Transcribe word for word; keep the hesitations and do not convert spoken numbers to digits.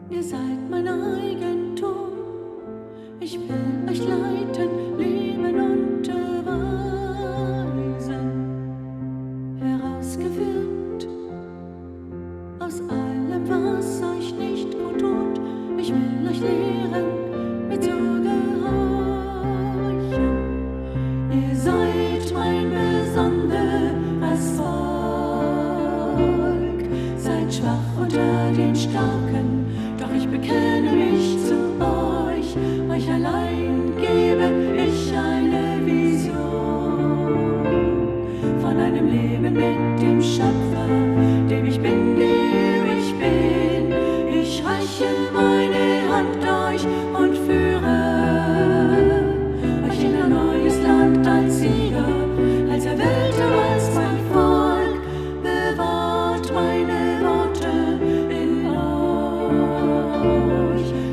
Ihr seid mein Eigentum, ich will euch leiten, lieben und weisen, herausgeführt aus allem, was euch nicht gut tut. Ich will euch lehren, mir zu gehorchen. Ihr seid mein besonderes Volk, seid schwach unter den Starken, doch ich bekenne mich zu euch. Euch allein gebe ich eine Vision von einem Leben mit dem Schöpfer, dem ich bin, der ich bin. Ich reiche meine Hand euch und führe euch in ein neues Land als Sieger, als Erwählter, als mein Volk. Bewahrt meine Worte in euch.